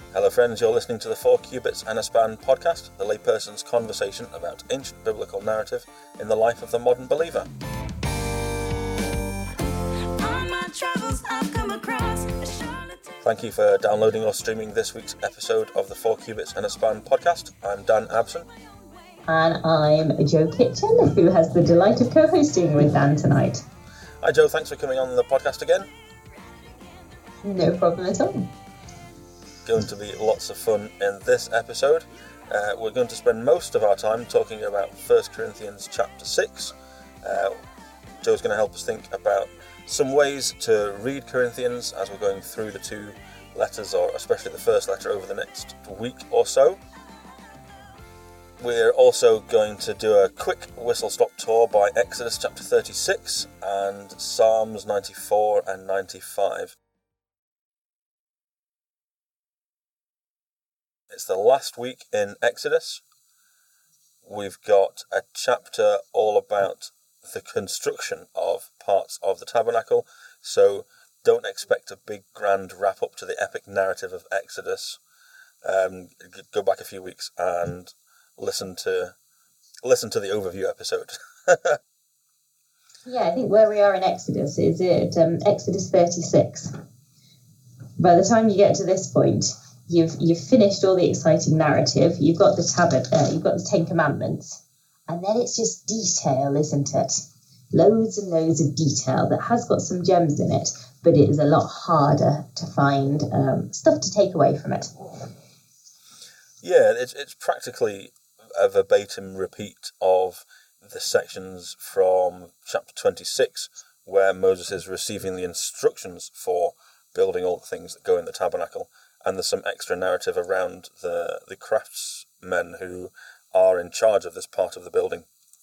Hello friends, you're listening to the 4 Cubits and a Span podcast, the layperson's conversation about ancient biblical narrative in the life of the modern believer. Thank you for downloading or streaming this week's episode of the 4 Cubits and a Span podcast. I'm Dan Abson. And I'm Jo Kitchen, who has the delight of co-hosting with Dan tonight. Hi Jo, thanks for coming on the podcast again. No problem at all. Going to be lots of fun in this episode. We're going to spend most of our time talking about 1 Corinthians chapter 6. Jo's going to help us think about some ways to read Corinthians as we're going through the two letters, or especially the first letter, over the next week or so. We're also going to do a quick whistle-stop tour by Exodus chapter 36 and Psalms 94 and 95. It's the last week in Exodus. We've got a chapter all about the construction of parts of the tabernacle, so don't expect a big grand wrap up to the epic narrative of Exodus. Go back a few weeks and listen to the overview episode. Yeah, I think where we are in Exodus is at Exodus 36. By the time you get to this point, you've finished all the exciting narrative. You've got you've got the 10 Commandments, and then it's just detail, isn't it? Loads and loads of detail that has got some gems in it, but it is a lot harder to find stuff to take away from it. Yeah, it's practically a verbatim repeat of the sections from chapter 26, where Moses is receiving the instructions for building all the things that go in the tabernacle. And there's some extra narrative around the craftsmen who are in charge of this part of the building.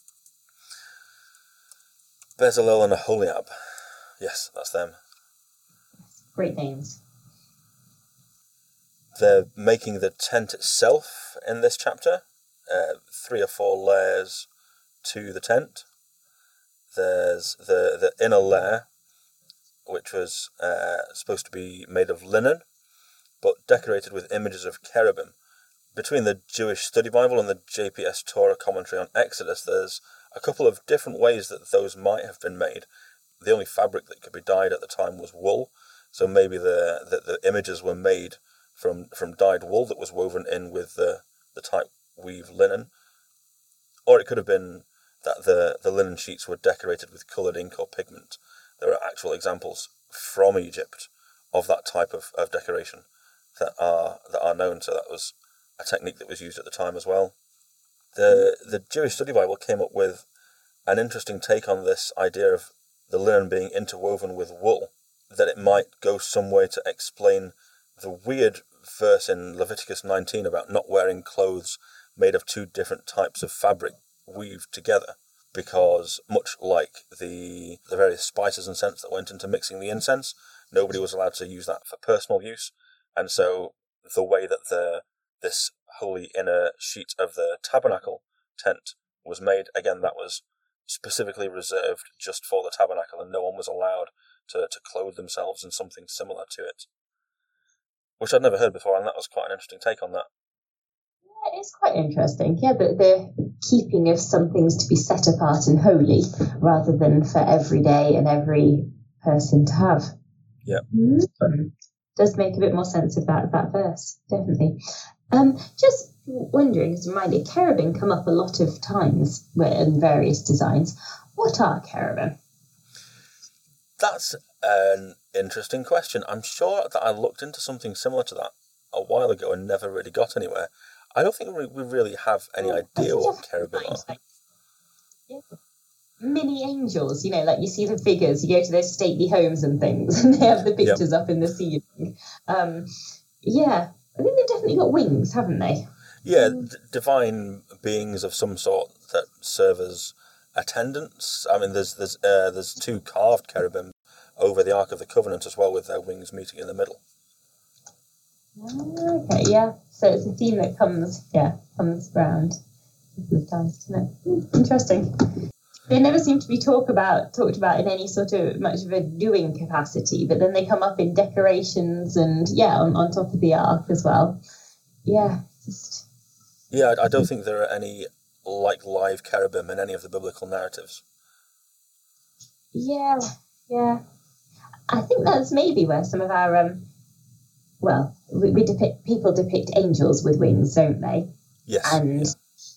Bezalel and Aholiab. Yes, that's them. Great names. They're making the tent itself in this chapter. 3 or 4 layers to the tent. There's the inner layer, which was supposed to be made of linen, but decorated with images of cherubim. Between the Jewish Study Bible and the JPS Torah commentary on Exodus, there's a couple of different ways that those might have been made. The only fabric that could be dyed at the time was wool, so maybe the images were made from dyed wool that was woven in with the type weave linen. Or it could have been that the linen sheets were decorated with coloured ink or pigment. There are actual examples from Egypt of that type of decoration that are known, so that was a technique that was used at the time as well. The Jewish Study Bible came up with an interesting take on this idea of the linen being interwoven with wool, that it might go some way to explain the weird verse in Leviticus 19 about not wearing clothes made of 2 different types of fabric weaved together, because much like the various spices and scents that went into mixing the incense, nobody was allowed to use that for personal use. And so the way that this holy inner sheet of the tabernacle tent was made, again, that was specifically reserved just for the tabernacle, and no one was allowed to clothe themselves in something similar to it, which I'd never heard before, and that was quite an interesting take on that. Yeah, it's quite interesting. Yeah, the keeping of some things to be set apart and holy, rather than for every day and every person to have. Yeah. Mm-hmm. Does make a bit more sense of that verse, definitely. Just wondering, as a reminder, cherubim come up a lot of times in various designs. What are cherubim? That's an interesting question. I'm sure that I looked into something similar to that a while ago and never really got anywhere. I don't think we really have any idea what cherubim are. Yeah. Mini angels, like you see the figures, you go to those stately homes and things, and they have the pictures up in the ceiling. Yeah, I think they've definitely got wings, haven't they? Yeah, divine beings of some sort that serve as attendants. I mean, there's 2 carved cherubim over the Ark of the Covenant as well, with their wings meeting in the middle. Okay, yeah. So it's a theme that comes around a couple of times, isn't it? Interesting. they never seem to be talked about in any sort of much of a doing capacity, but then they come up in decorations and on top of the ark as well. Yeah, I don't think there are any like live cherubim in any of the biblical narratives. Yeah. I think that's maybe where some of our people depict angels with wings, don't they? Yes. And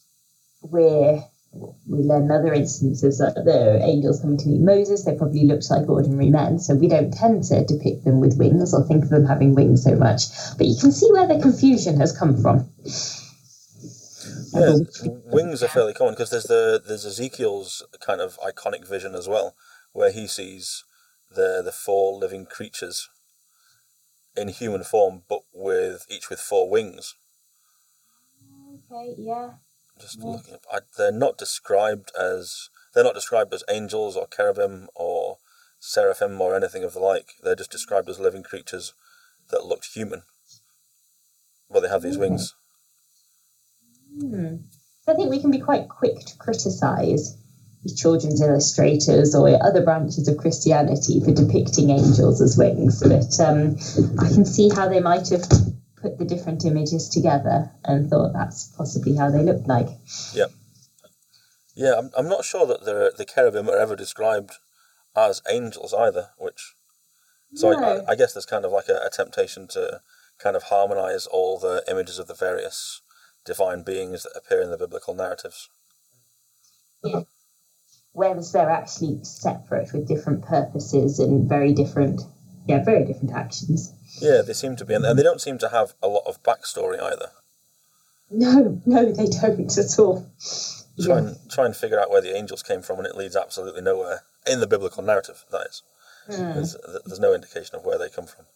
we learn other instances that the angels coming to meet Moses, they probably looked like ordinary men, so we don't tend to depict them with wings or think of them having wings so much. But you can see where the confusion has come from. Yeah, wings are fairly common because there's Ezekiel's kind of iconic vision as well, where he sees the 4 living creatures in human form, but each with 4 wings. Okay, yeah. Just looking up, they're not described as angels or cherubim or seraphim or anything of the like. They're just described as living creatures that looked human, but they have these wings. I think we can be quite quick to criticise children's illustrators or other branches of Christianity for depicting angels as wings, but I can see how they might have put the different images together and thought that's possibly how they looked like. Yeah, I'm not sure that the cherubim are ever described as angels either, so I guess there's kind of like a temptation to kind of harmonise all the images of the various divine beings that appear in the biblical narratives. Yeah. Whereas they're actually separate with different purposes and very different actions. Yeah, they seem to be, and they don't seem to have a lot of backstory either. No, they don't at all. Try and figure out where the angels came from, and it leads absolutely nowhere in the biblical narrative. That is, there's no indication of where they come from.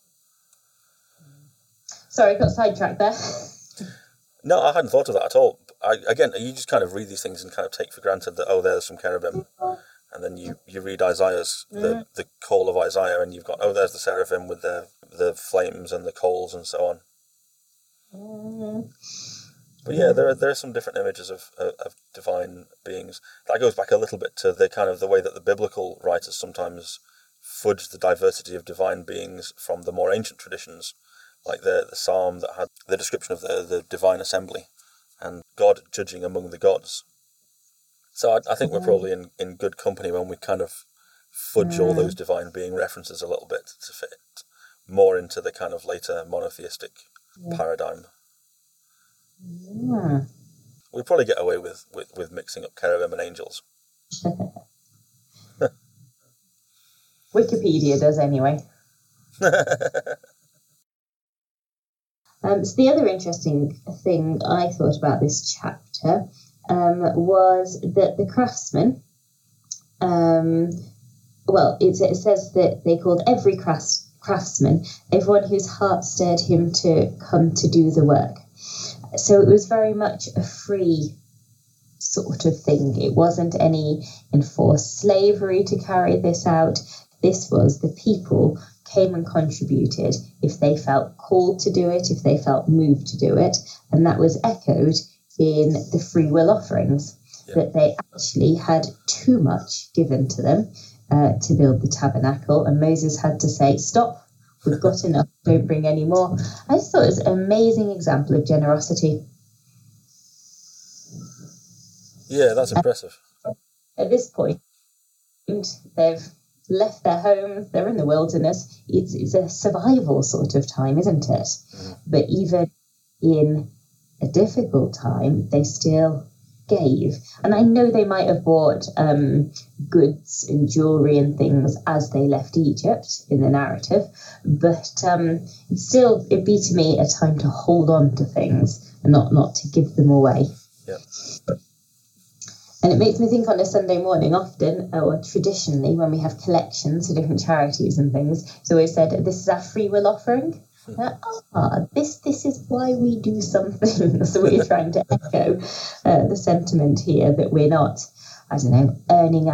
Sorry, got sidetracked there. No, I hadn't thought of that at all. You just kind of read these things and kind of take for granted that there's some cherubim, and then you read Isaiah's the call of Isaiah, and you've got there's the seraphim with the flames and the coals and so on. But yeah, there are some different images of divine beings. That goes back a little bit to the kind of the way that the biblical writers sometimes fudge the diversity of divine beings from the more ancient traditions, like the psalm that had the description of the divine assembly and God judging among the gods. So I think we're probably in good company when we kind of fudge all those divine being references a little bit to fit more into the kind of later monotheistic paradigm. Yeah. We probably get away with mixing up cherubim and angels. Wikipedia does anyway. So the other interesting thing I thought about this chapter was that the craftsmen, it says that they called every craftsman, everyone whose heart stirred him to come to do the work. So it was very much a free sort of thing. It wasn't any enforced slavery to carry this out. This was the people came and contributed if they felt called to do it, if they felt moved to do it. And that was echoed in the free will offerings, that they actually had too much given to them to build the tabernacle. And Moses had to say, stop, we've got enough, don't bring any more. I just thought it was an amazing example of generosity. Yeah, that's impressive. At this point, they've left their homes, they're in the wilderness. It's a survival sort of time, isn't it? But even in a difficult time, they still gave. And I know they might have bought goods and jewellery and things as they left Egypt in the narrative, but it'd be to me a time to hold on to things and not to give them away. Yeah. And it makes me think on a Sunday morning often, or traditionally, when we have collections for different charities and things, it's always said, this is our free will offering. This is why we do something. So we're trying to echo the sentiment here that we're not, earning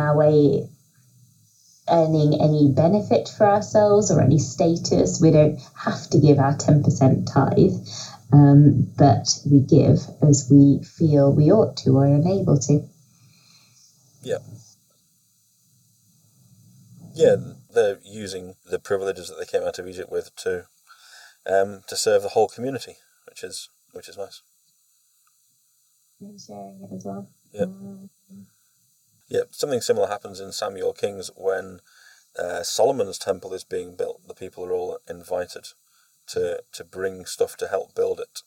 any benefit for ourselves or any status. We don't have to give our 10% tithe, but we give as we feel we ought to or are able to. Yeah. Yeah, they're using the privileges that they came out of Egypt with to serve the whole community, which is nice. And sharing it as well. Yeah. Yeah, something similar happens in Samuel Kings when Solomon's temple is being built. The people are all invited to bring stuff to help build it.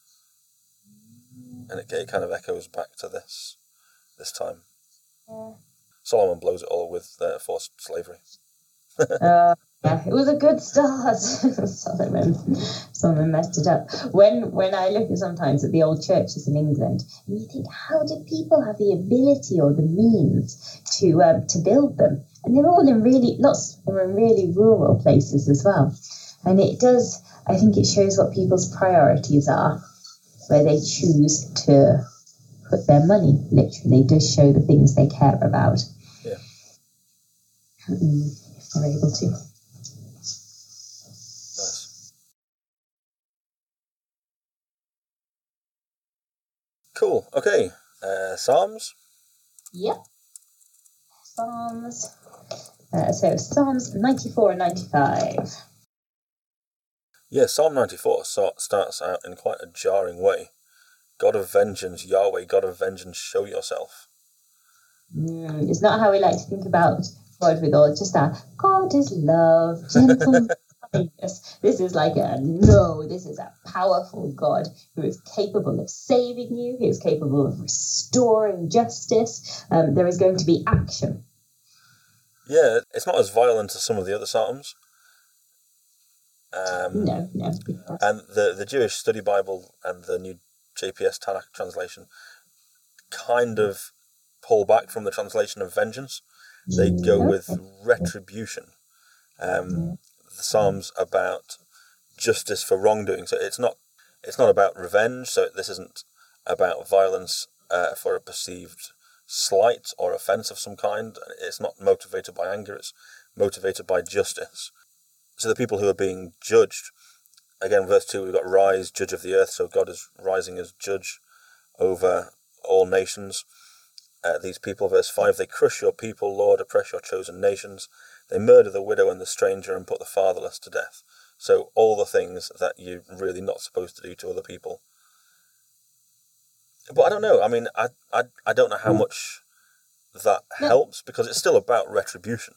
And it kind of echoes back to this time. Yeah. Solomon blows it all with forced slavery. Yeah, it was a good start. Solomon messed it up. When I look sometimes at the old churches in England, and you think, how do people have the ability or the means to build them? And they're all in really rural places as well. And I think it shows what people's priorities are, where they choose to put their money. Literally does show the things they care about. Yeah. If they're able to. Nice. Cool. Okay. Psalms? Yep. Psalms. So Psalms 94 and 95. Yeah, Psalm 94 starts out in quite a jarring way. God of vengeance, Yahweh, God of vengeance, show yourself. It's not how we like to think about God with all just that. God is love, gentle kindness. This is this is a powerful God who is capable of saving you. He is capable of restoring justice. There is going to be action. Yeah, it's not as violent as some of the other Psalms. No. And the Jewish Study Bible and the new JPS Tanakh translation kind of pull back from the translation of vengeance. They go with retribution. The Psalms about justice for wrongdoing. So it's not about revenge. So this isn't about violence for a perceived slight or offence of some kind. It's not motivated by anger. It's motivated by justice. So the people who are being judged, again, verse 2, we've got rise, judge of the earth. So God is rising as judge over all nations. These people, verse 5, they crush your people, Lord, oppress your chosen nations. They murder the widow and the stranger and put the fatherless to death. So all the things that you're really not supposed to do to other people. But I don't know. I mean, I don't know how much that helps, because it's still about retribution.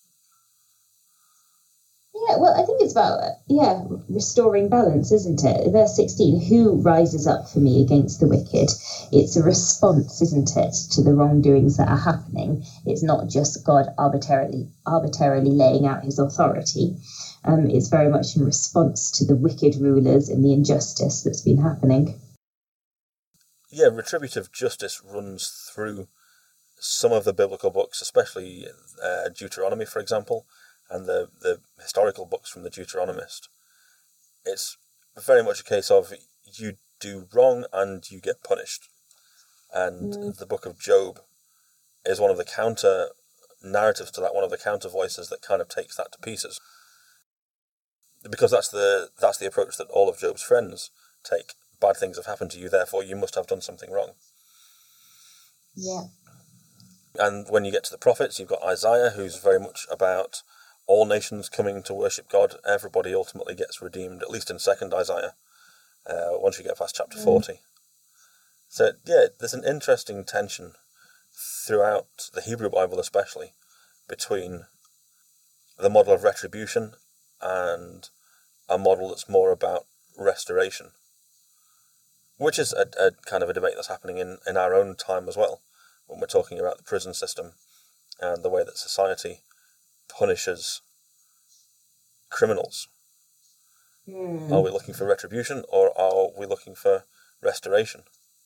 Yeah, well, I think it's about, restoring balance, isn't it? Verse 16, who rises up for me against the wicked? It's a response, isn't it, to the wrongdoings that are happening. It's not just God arbitrarily laying out his authority. It's very much in response to the wicked rulers and the injustice that's been happening. Yeah, retributive justice runs through some of the biblical books, especially Deuteronomy, for example, and the historical books from the Deuteronomist. It's very much a case of you do wrong and you get punished. And the book of Job is one of the counter narratives to that, one of the counter voices that kind of takes that to pieces. Because that's the approach that all of Job's friends take. Bad things have happened to you, therefore you must have done something wrong. Yeah. And when you get to the prophets, you've got Isaiah, who's very much about all nations coming to worship God. Everybody ultimately gets redeemed, at least in 2nd Isaiah, once you get past chapter 40. So, yeah, there's an interesting tension throughout the Hebrew Bible especially between the model of retribution and a model that's more about restoration, which is a kind of a debate that's happening in our own time as well, when we're talking about the prison system and the way that society punishes criminals. Are we looking for retribution, or are we looking for restoration?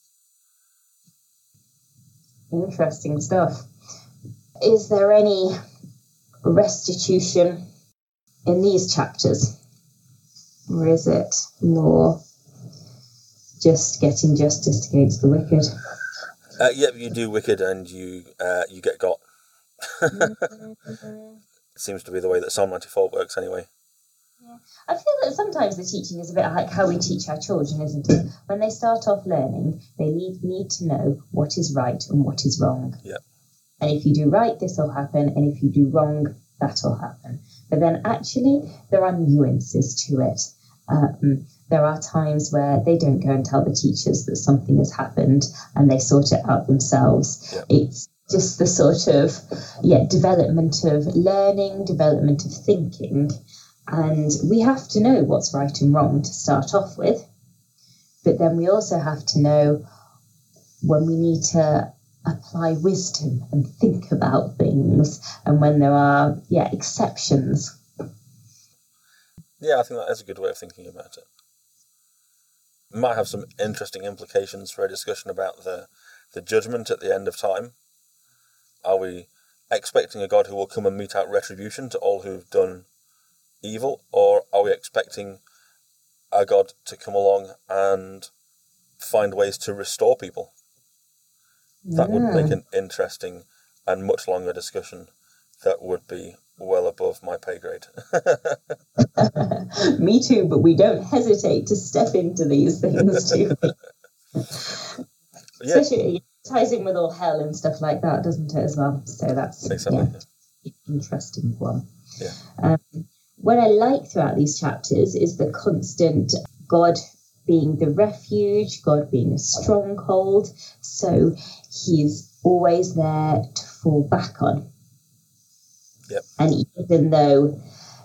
Interesting stuff. Is there any restitution in these chapters? Or is it more just getting justice against the wicked? Yep, you do wicked and you get got. It seems to be the way that Psalm 94 works anyway. Yeah. I feel that sometimes the teaching is a bit like how we teach our children, isn't it? When they start off learning, they need to know what is right and what is wrong. Yeah. And if you do right, this will happen. And if you do wrong, that'll happen. But then actually there are nuances to it. There are times where they don't go and tell the teachers that something has happened and they sort it out themselves. Yeah. It's just the sort of development of learning, development of thinking. And we have to know what's right and wrong to start off with. But then we also have to know when we need to apply wisdom and think about things, and when there are exceptions. Yeah, I think that is a good way of thinking about it. It might have some interesting implications for a discussion about the judgment at the end of time. Are we expecting a God who will come and mete out retribution to all who've done evil, or are we expecting a God to come along and find ways to restore people? That would make an interesting and much longer discussion that would be well above my pay grade. Me too, but we don't hesitate to step into these things too. Yeah. Especially it ties in with all hell and stuff like that, doesn't it, as well? So that's an interesting one. Yeah. What I like throughout these chapters is the constant God being the refuge, God being a stronghold. So he's always there to fall back on. Yep. And even though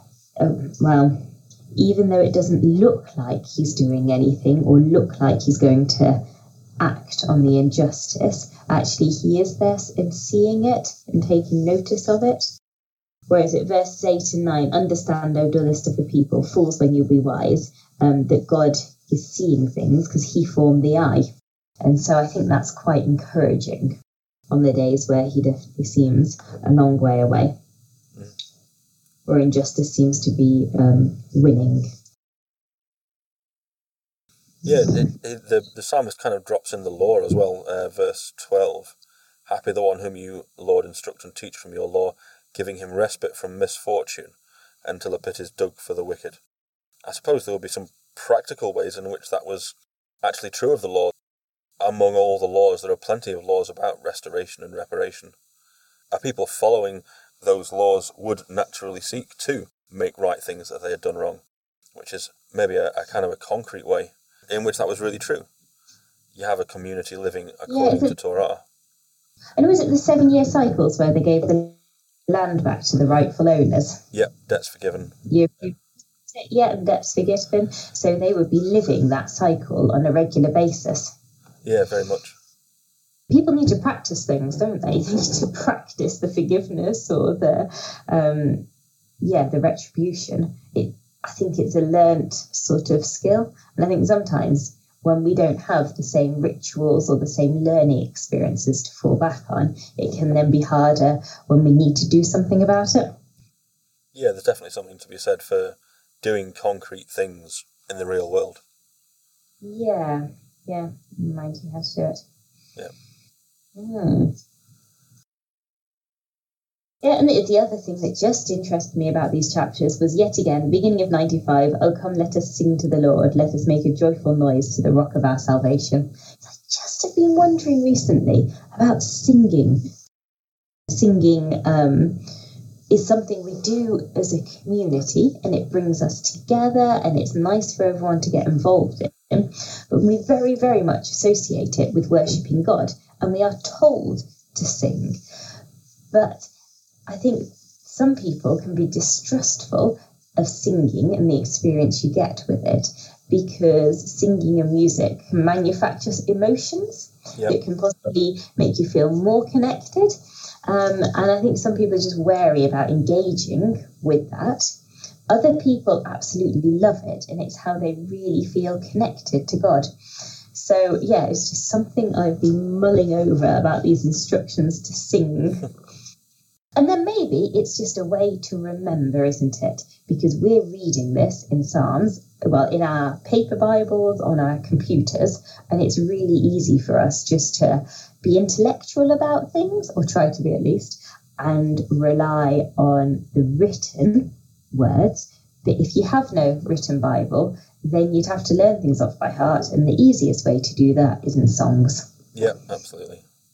it doesn't look like he's doing anything or look like he's going to act on the injustice, actually he is there and seeing it and taking notice of it. Whereas at verses 8 and 9, understand, O dullest of the people, fools when you be wise, that God is seeing things because he formed the eye. And so I think that's quite encouraging on the days where he definitely seems a long way away, or injustice seems to be winning. Yeah, the psalmist kind of drops in the law as well. Verse 12, happy the one whom you, Lord, instruct and teach from your law, giving him respite from misfortune until a pit is dug for the wicked. I suppose there will be some practical ways in which that was actually true of the law. Among all the laws, there are plenty of laws about restoration and reparation. A people following those laws would naturally seek to make right things that they had done wrong, which is maybe a kind of a concrete way in which that was really true. You have a community living according to Torah. And was it the 7-year cycles where they gave the land back to the rightful owners? Yep, debt's forgiven. And debt's forgiven. So they would be living that cycle on a regular basis. Yeah, very much. People need to practice things, don't they? They need to practice the forgiveness or the retribution. I think it's a learnt sort of skill. And I think sometimes when we don't have the same rituals or the same learning experiences to fall back on, it can then be harder when we need to do something about it. Yeah, there's definitely something to be said for doing concrete things in the real world. Yeah, remind you how to do it. Yeah. Yeah, and the other thing that just interested me about these chapters was yet again, beginning of 95, oh, come, let us sing to the Lord, let us make a joyful noise to the rock of our salvation. I just have been wondering recently about singing. Singing is something we do as a community, and it brings us together, and it's nice for everyone to get involved in. But we very, very much associate it with worshipping God, and we are told to sing. But I think some people can be distrustful of singing and the experience you get with it, because singing and music can manufacture emotions. Yep. It can possibly make you feel more connected. And I think some people are just wary about engaging with that. Other people absolutely love it, and it's how they really feel connected to God. So, yeah, it's just something I've been mulling over about these instructions to sing. And then maybe it's just a way to remember, isn't it? Because we're reading this in Psalms, well, in our paper Bibles, on our computers, and it's really easy for us just to be intellectual about things, or try to be at least, and rely on the written words. But if you have no written Bible, then you'd have to learn things off by heart, and the easiest way to do that is in songs. Yeah, absolutely.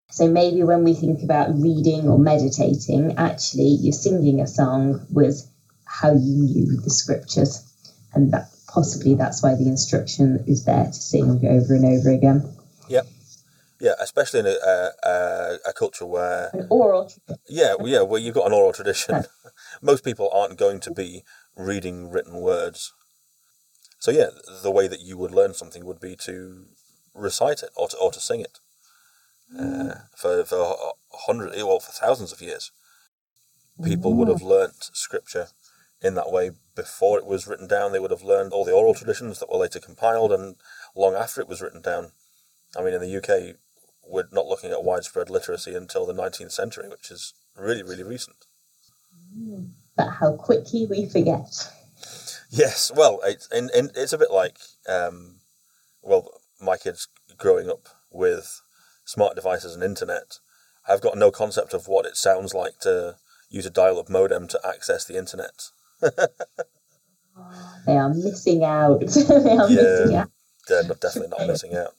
So maybe when we think about reading or meditating, actually you singing a song was how you knew the scriptures. And that possibly that's why the instruction is there to sing over and over again. Yep. Yeah, especially in a culture where... An oral tradition. Yeah, where you've got an oral tradition. Most people aren't going to be reading written words. So yeah, the way that you would learn something would be to recite it or to sing it. For thousands of years, people would have learnt scripture in that way before it was written down. They would have learned all the oral traditions that were later compiled, and long after it was written down. I mean, in the UK, we're not looking at widespread literacy until the 19th century, which is really, really recent. But how quickly we forget. Yes, well, it's a bit like, my kids growing up with smart devices and internet have got no concept of what it sounds like to use a dial-up modem to access the internet. They are missing out. Missing out. They're definitely not missing out.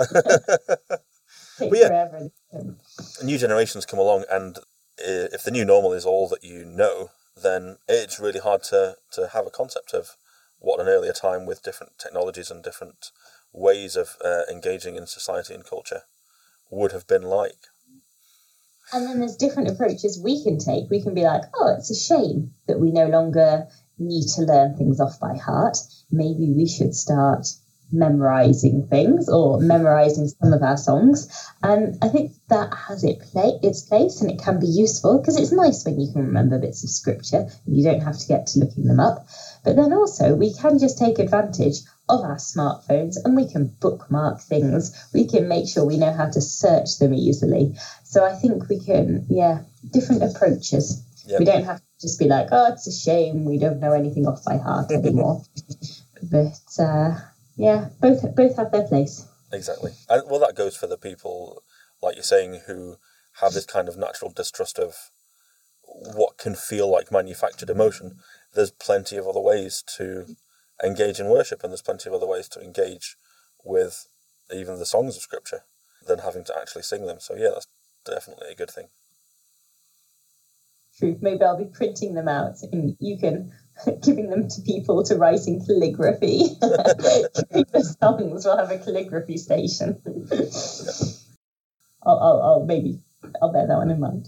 Forever. New generations come along, and if the new normal is all that you know, then it's really hard to have a concept of what an earlier time with different technologies and different ways of engaging in society and culture would have been like. And then there's different approaches we can take. We can be like, oh, it's a shame that we no longer need to learn things off by heart. Maybe we should start memorizing things or memorizing some of our songs. And I think that has its place, and it can be useful because it's nice when you can remember bits of scripture. You don't have to get to looking them up. But then also we can just take advantage of our smartphones and we can bookmark things. We can make sure we know how to search them easily. So I think we can, different approaches. Yep. We don't have to just be like, oh, it's a shame we don't know anything off by heart anymore. But both have their place. Exactly. And well, that goes for the people, like you're saying, who have this kind of natural distrust of what can feel like manufactured emotion. There's plenty of other ways to engage in worship, and there's plenty of other ways to engage with even the songs of Scripture than having to actually sing them. So yeah, that's definitely a good thing. True. Maybe I'll be printing them out and you can giving them to people to write in calligraphy. The songs will have a calligraphy station. I'll bear that one in mind.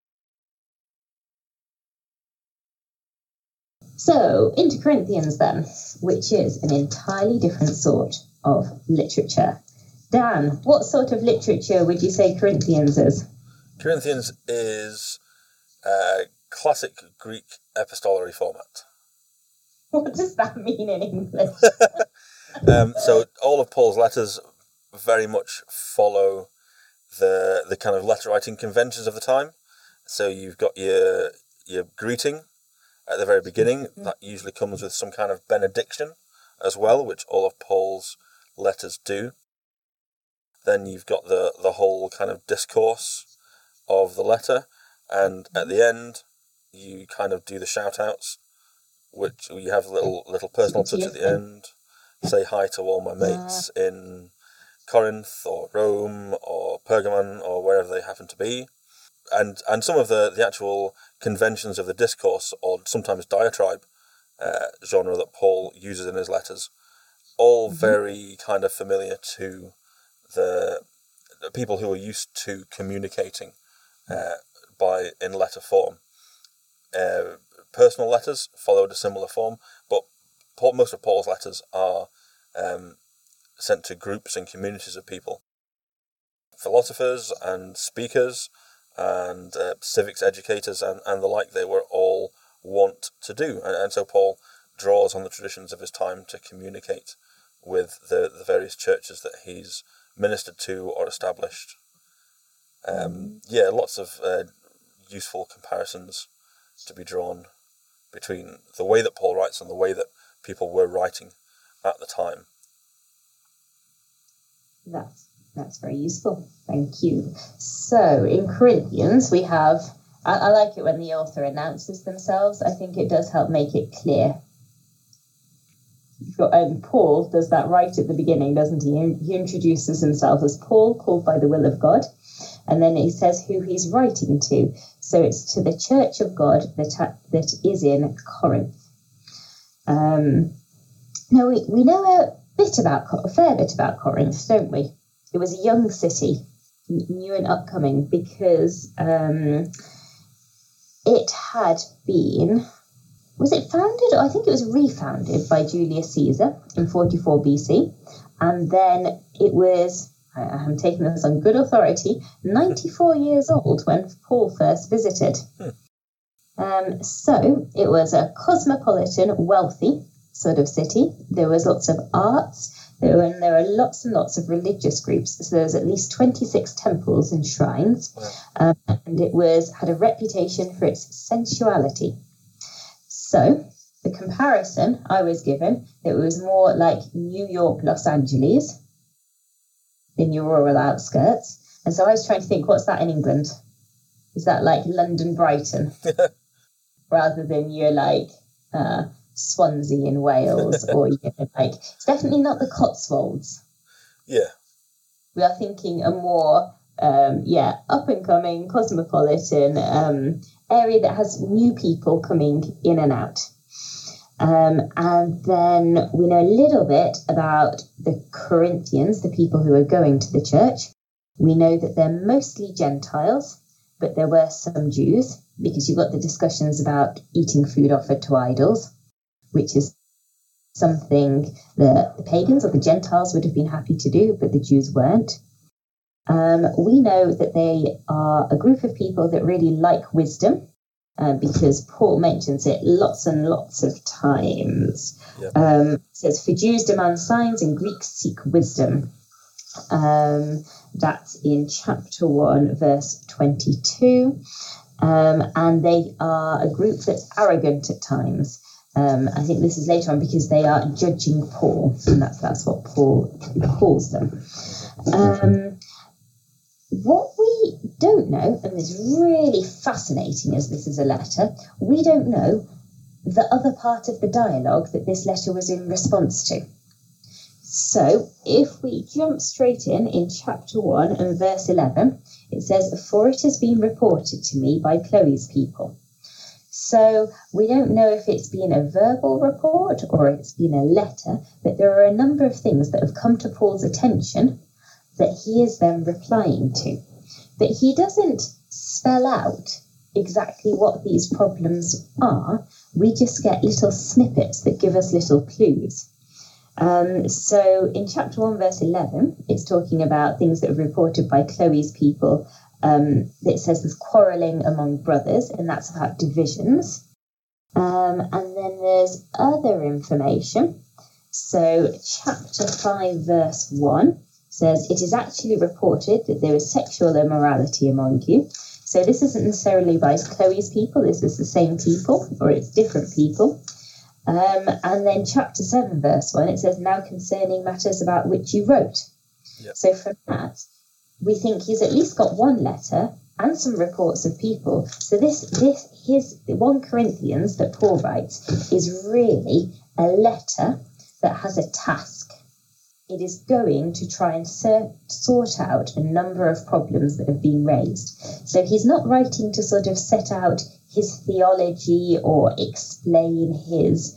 So, into Corinthians then, which is an entirely different sort of literature. Dan, what sort of literature would you say Corinthians is? Corinthians is classic Greek epistolary format. What does that mean in English? So all of Paul's letters very much follow the kind of letter writing conventions of the time. So you've got your greeting at the very beginning. Mm-hmm. That usually comes with some kind of benediction as well, which all of Paul's letters do. Then you've got the whole kind of discourse of the letter, and at the end you kind of do the shout outs, which you have a little personal touch at the end. Say hi to all my mates in Corinth or Rome or Pergamon or wherever they happen to be. And some of the actual conventions of the discourse, or sometimes diatribe genre that Paul uses in his letters, all very kind of familiar to the people who are used to communicating in letter form. Personal letters followed a similar form, but most of Paul's letters are sent to groups and communities of people. Philosophers and speakers and civics educators and the like, they were all wont to do. And so Paul draws on the traditions of his time to communicate with the various churches that he's ministered to or established. Lots of useful comparisons to be drawn between the way that Paul writes and the way that people were writing at the time. That's very useful. Thank you. So in Corinthians we have, I like it when the author announces themselves. I think it does help make it clear. And Paul does that right at the beginning, doesn't he? He introduces himself as Paul, called by the will of God. And then he says who he's writing to. So it's to the church of God that is in Corinth. Now, we know a fair bit about Corinth, don't we? It was a young city, new and upcoming, because it had been... Was it founded? I think it was refounded by Julius Caesar in 44 BC. And then it was, I'm taking this on good authority, 94 years old when Paul first visited. So it was a cosmopolitan, wealthy sort of city. There was lots of arts. There were lots and lots of religious groups. So there was at least 26 temples and shrines. And it had a reputation for its sensuality. So the comparison I was given, it was more like New York, Los Angeles than your rural outskirts. And so I was trying to think, what's that in England? Is that like London, Brighton? Rather than your like Swansea in Wales or like, it's definitely not the Cotswolds. Yeah. We are thinking a more, up and coming, cosmopolitan area that has new people coming in and out. And then we know a little bit about the Corinthians, the people who are going to the church. We know that they're mostly Gentiles, but there were some Jews, because you've got the discussions about eating food offered to idols, which is something that the pagans or the Gentiles would have been happy to do, but the Jews weren't. We know that they are a group of people that really like wisdom, because Paul mentions it lots and lots of times. Yep. It says, for Jews demand signs and Greeks seek wisdom. That's in chapter 1, verse 22. And they are a group that's arrogant at times. I think this is later on because they are judging Paul, and that's what Paul calls them. What we don't know, and it's really fascinating as this is a letter, we don't know the other part of the dialogue that this letter was in response to. So if we jump straight in chapter 1 and verse 11, it says, for it has been reported to me by Chloe's people. So we don't know if it's been a verbal report or it's been a letter, but there are a number of things that have come to Paul's attention that he is then replying to. But he doesn't spell out exactly what these problems are. We just get little snippets that give us little clues. So in chapter 1, verse 11, it's talking about things that are reported by Chloe's people. It says there's quarrelling among brothers, and that's about divisions. And then there's other information. So chapter 5, verse 1 says, it is actually reported that there is sexual immorality among you. So this isn't necessarily by Chloe's people. This is the same people, or it's different people. And then chapter 7, verse 1, it says, now concerning matters about which you wrote. Yep. So from that, we think he's at least got one letter and some reports of people. So his 1 Corinthians that Paul writes is really a letter that has a task. It is going to try and sort out a number of problems that have been raised. So he's not writing to sort of set out his theology or explain his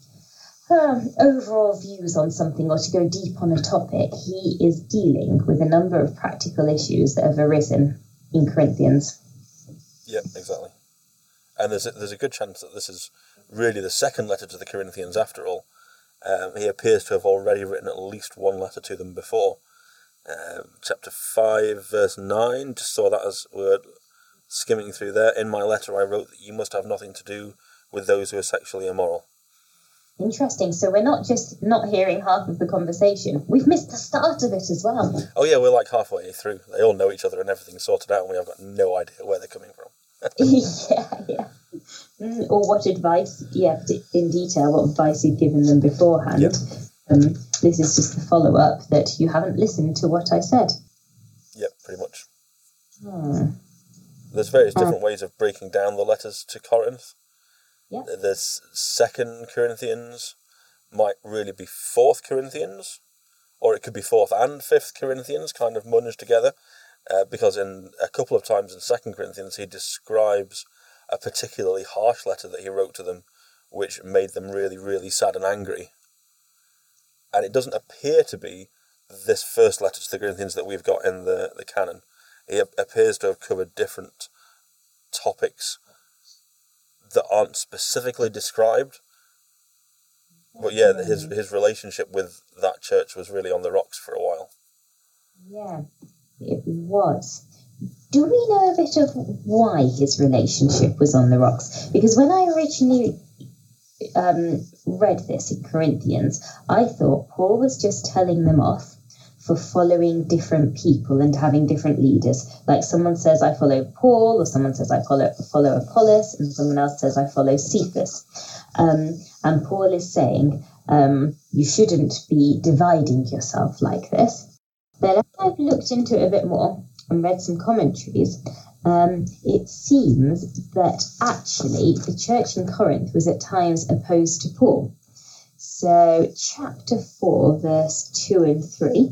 overall views on something or to go deep on a topic. He is dealing with a number of practical issues that have arisen in Corinthians. Yep, exactly. And there's a good chance that this is really the second letter to the Corinthians after all. He appears to have already written at least one letter to them before. Chapter 5, verse 9, just saw that as we're skimming through there. In my letter I wrote that you must have nothing to do with those who are sexually immoral. Interesting. So we're not just not hearing half of the conversation. We've missed the start of it as well. Oh yeah, we're like halfway through. They all know each other and everything's sorted out and we have got no idea where they're coming from. yeah. Or what advice, in detail, what advice you'd given them beforehand. Yep. This is just the follow-up that you haven't listened to what I said. Yep, pretty much. There's various different ways of breaking down the letters to Corinth. Yep. There's 2 Corinthians, might really be 4 Corinthians, or it could be 4th and 5th Corinthians kind of munged together. because in a couple of times in 2 Corinthians he describes a particularly harsh letter that he wrote to them, which made them really, really sad and angry. And it doesn't appear to be this first letter to the Corinthians that we've got in the canon. It appears to have covered different topics that aren't specifically described. But yeah, his relationship with that church was really on the rocks for a while. Yeah, it was. Do we know a bit of why his relationship was on the rocks? Because when I originally read this in Corinthians, I thought Paul was just telling them off for following different people and having different leaders. Like someone says, I follow Paul, or someone says, I follow Apollos, and someone else says, I follow Cephas. And Paul is saying, you shouldn't be dividing yourself like this. But as I've looked into it a bit more and read some commentaries, it seems that actually the church in Corinth was at times opposed to Paul. So chapter 4, verse 2 and 3.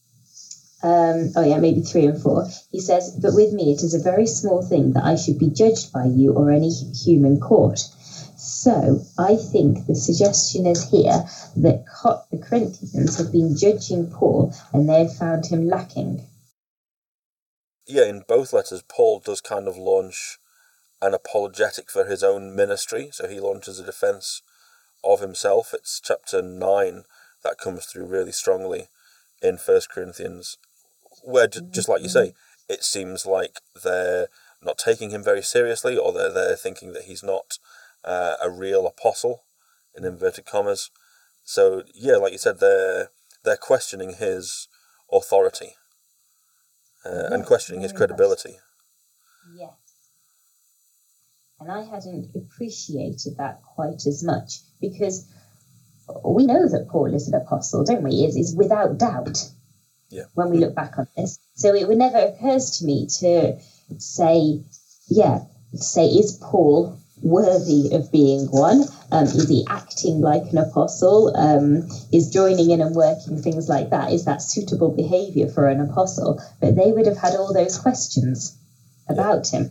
Maybe 3 and 4. He says, but with me it is a very small thing that I should be judged by you or any human court. So I think the suggestion is here that the Corinthians have been judging Paul and they have found him lacking. Yeah, in both letters, Paul does kind of launch an apologetic for his own ministry. So he launches a defense of himself. It's chapter 9 that comes through really strongly in 1 Corinthians, where, just like you say, it seems like they're not taking him very seriously, or they're thinking that he's not a real apostle, in inverted commas. So, yeah, like you said, they're questioning his authority and questioning his credibility. Yes. And I hadn't appreciated that quite as much, because we know that Paul is an apostle, don't we? Is without doubt. Yeah. When we look back on this. So it never occurs to me to say, is Paul worthy of being one? Is he acting like an apostle? Is joining in and working, things like that? Is that suitable behaviour for an apostle? But they would have had all those questions about him.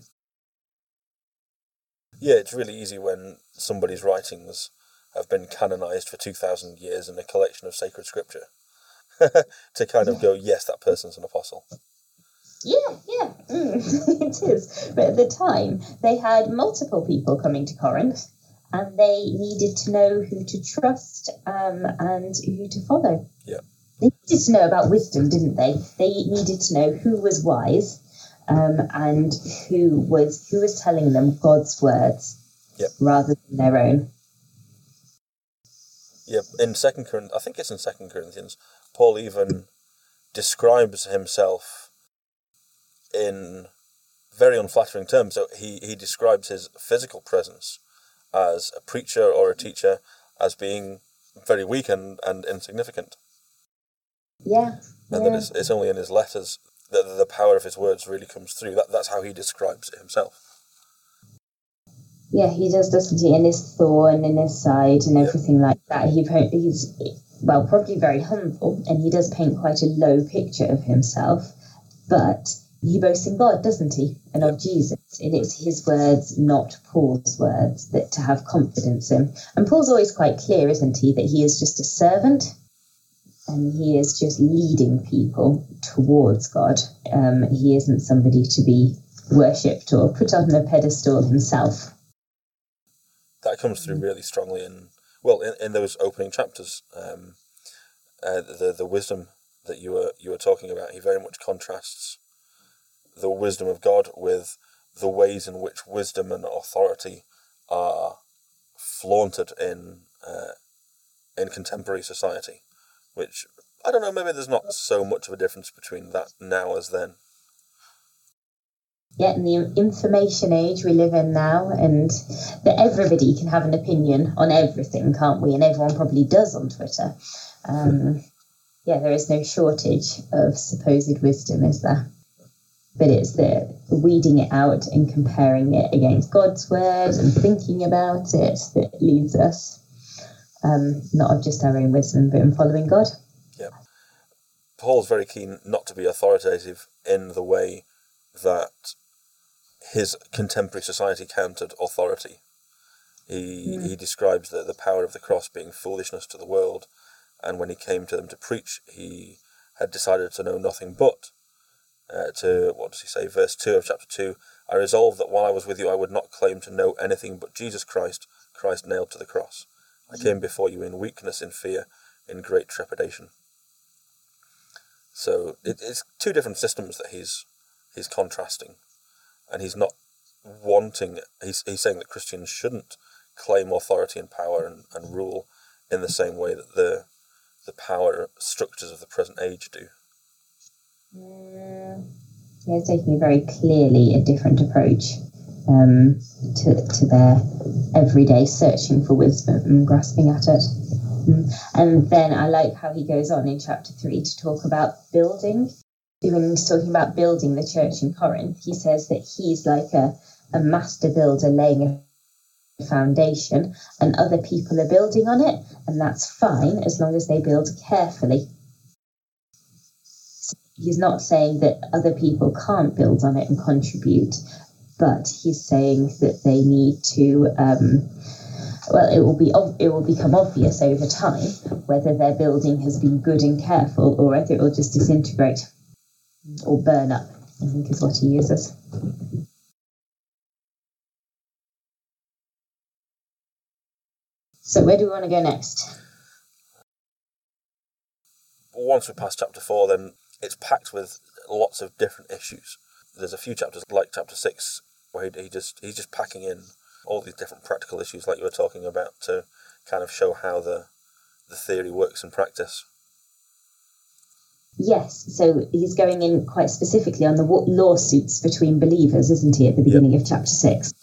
Yeah, it's really easy when somebody's writings have been canonised for 2,000 years in a collection of sacred scripture to kind of go, yes, that person's an apostle. Yeah, it is. But at the time, they had multiple people coming to Corinth, and they needed to know who to trust and who to follow. Yeah. They needed to know about wisdom, didn't they? They needed to know who was wise and who was telling them God's words rather than their own. Yeah, in 2 Corinthians, I think it's in 2 Corinthians, Paul even describes himself in very unflattering terms. So he describes his physical presence as a preacher or a teacher as being very weak and insignificant. Yeah. And that it's only in his letters that the power of his words really comes through. That's how he describes it himself. Yeah, he does, doesn't he? In his thorn, in his side, and everything like that. He's probably very humble, and he does paint quite a low picture of himself. But he boasts in God, doesn't he? And of Jesus. And it's his words, not Paul's words, that to have confidence in. And Paul's always quite clear, isn't he, that he is just a servant, and he is just leading people towards God. He isn't somebody to be worshipped or put on a pedestal himself. That comes through really strongly in those opening chapters. The wisdom that you were talking about, he very much contrasts the wisdom of God with the ways in which wisdom and authority are flaunted in contemporary society. Which, I don't know, maybe there's not so much of a difference between that now as then. Yeah, in the information age we live in now, and that everybody can have an opinion on everything, can't we? And everyone probably does on Twitter. There is no shortage of supposed wisdom, is there? But it's the weeding it out and comparing it against God's word and thinking about it that leads us, not of just our own wisdom, but in following God. Yeah. Paul's very keen not to be authoritative in the way that his contemporary society counted authority. He describes the power of the cross being foolishness to the world, and when he came to them to preach, he had decided to know nothing but. What does he say? Verse 2 of chapter 2, I resolved that while I was with you I would not claim to know anything but Jesus Christ, Christ nailed to the cross. I came before you in weakness, in fear, in great trepidation. So it's two different systems that he's contrasting, and he's not wanting. He's saying that Christians shouldn't claim authority and power and rule in the same way that the power structures of the present age do. Yeah, it's taking a very clearly a different approach to their everyday searching for wisdom and grasping at it. And then I like how he goes on in chapter 3 to talk about building. When he's talking about building the church in Corinth, he says that he's like a master builder laying a foundation and other people are building on it, and that's fine as long as they build carefully. So he's not saying that other people can't build on it and contribute, but he's saying that they need to it will become obvious over time whether their building has been good and careful or whether it will just disintegrate or burn up, I think is what he uses. So where do we want to go next? Once we pass chapter 4, then it's packed with lots of different issues. There's a few chapters like chapter 6 where he's just packing in all these different practical issues like you were talking about to kind of show how the theory works in practice. Yes, so he's going in quite specifically on the lawsuits between believers, isn't he, at the beginning of chapter 6?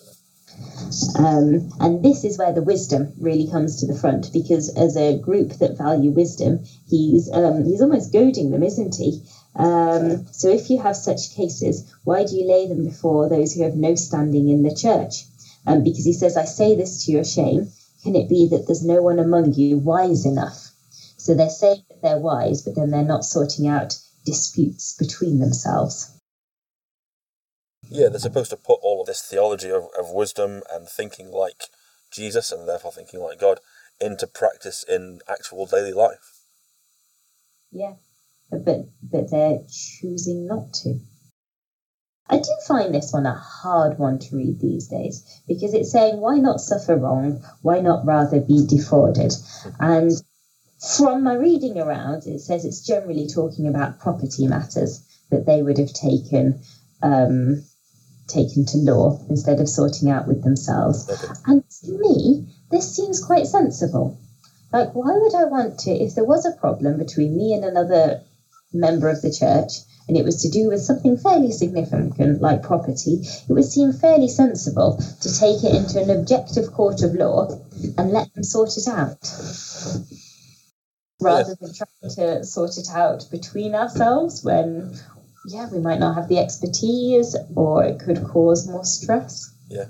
And this is where the wisdom really comes to the front, because as a group that value wisdom, he's almost goading them, isn't he? So if you have such cases, why do you lay them before those who have no standing in the church? Because he says, I say this to your shame. Can it be that there's no one among you wise enough? So they're saying that they're wise, but then they're not sorting out disputes between themselves. Yeah, they're supposed to put all of this theology of wisdom and thinking like Jesus, and therefore thinking like God, into practice in actual daily life. Yeah, but they're choosing not to. I do find this one a hard one to read these days, because it's saying, why not suffer wrong? Why not rather be defrauded? And from my reading around, it says it's generally talking about property matters that they would have taken to law instead of sorting out with themselves. Okay. And to me, this seems quite sensible. Like, why would I want to, if there was a problem between me and another member of the church, and it was to do with something fairly significant like property, it would seem fairly sensible to take it into an objective court of law and let them sort it out, rather than trying to sort it out between ourselves when, we might not have the expertise, or it could cause more stress. Yeah,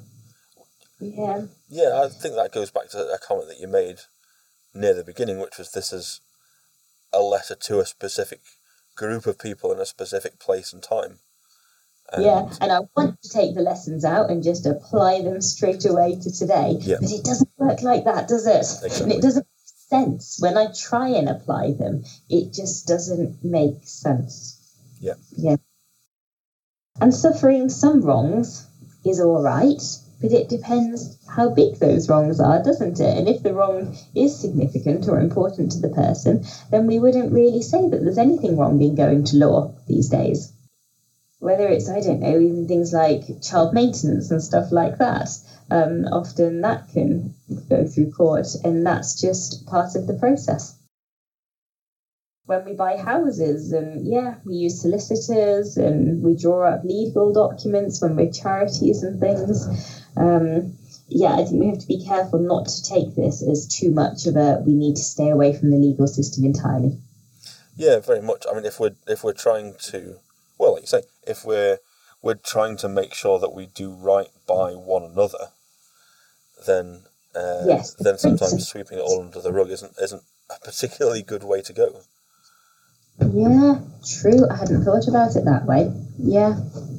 I think that goes back to a comment that you made near the beginning, which was this is a letter to a specific group of people in a specific place and time. And I want to take the lessons out and just apply them straight away to today. Yeah. But it doesn't work like that, does it? Exactly. And it doesn't make sense. When I try and apply them, it just doesn't make sense. Yeah. And suffering some wrongs is all right, but it depends how big those wrongs are, doesn't it? And if the wrong is significant or important to the person, then we wouldn't really say that there's anything wrong in going to law these days. Whether it's, I don't know, even things like child maintenance and stuff like that. Often that can go through court, and that's just part of the process. When we buy houses, and we use solicitors and we draw up legal documents when we're charities and things. I think we have to be careful not to take this as too much of we need to stay away from the legal system entirely. Yeah, very much. I mean, if we're trying to, well, like you say, if we're trying to make sure that we do right by one another, then sometimes sweeping it all under the rug isn't a particularly good way to go. Yeah, true. I hadn't thought about it that way. Yeah.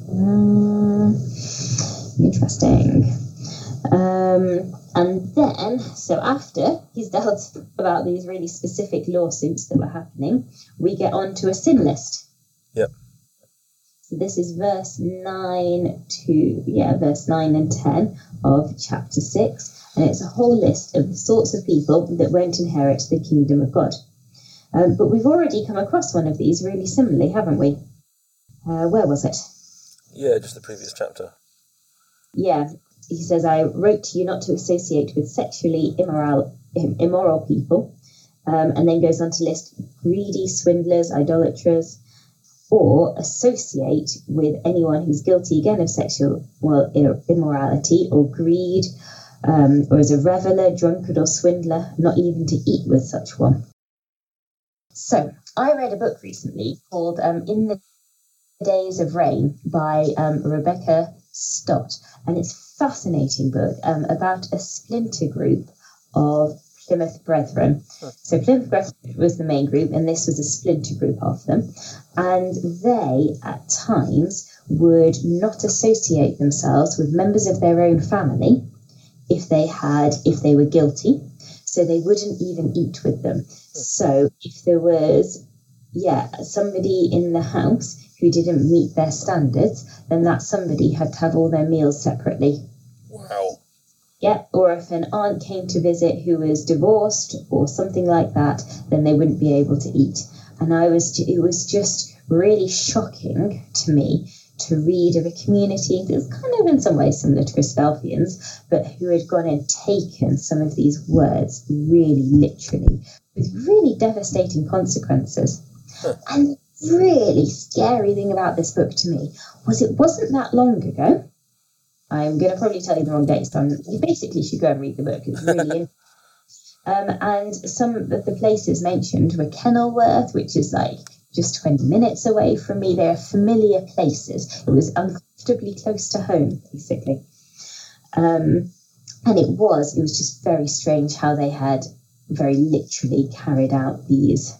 Interesting. And then, so after he's dealt about these really specific lawsuits that were happening, we get on to a sin list. Yep. So this is verse 9 and 10 of chapter 6. And it's a whole list of the sorts of people that won't inherit the kingdom of God. But we've already come across one of these really similarly, haven't we? Where was it? Yeah, just the previous chapter. Yeah, he says, I wrote to you not to associate with sexually immoral people, and then goes on to list greedy, swindlers, idolaters, or associate with anyone who's guilty again of sexual immorality or greed, or is a reveler, drunkard, or swindler, not even to eat with such one. So I read a book recently called In the Days of Rain by Rebecca Stott, and it's a fascinating book about a splinter group of Plymouth Brethren. So Plymouth Brethren was the main group, and this was a splinter group of them, and they at times would not associate themselves with members of their own family if they were guilty, so they wouldn't even eat with them. So if there was somebody in the house who didn't meet their standards, then that somebody had to have all their meals separately. Wow. Yeah, or if an aunt came to visit who was divorced or something like that, then they wouldn't be able to eat. And it was just really shocking to me to read of a community that's kind of in some ways similar to Christadelphians, but who had gone and taken some of these words really literally with really devastating consequences. And the really scary thing about this book to me was it wasn't that long ago. I'm going to probably tell you the wrong date, so you basically should go and read the book. It's really and some of the places mentioned were Kenilworth, which is like just 20 minutes away from me. They're familiar places. It was uncomfortably close to home, basically. And it was just very strange how they had very literally carried out these.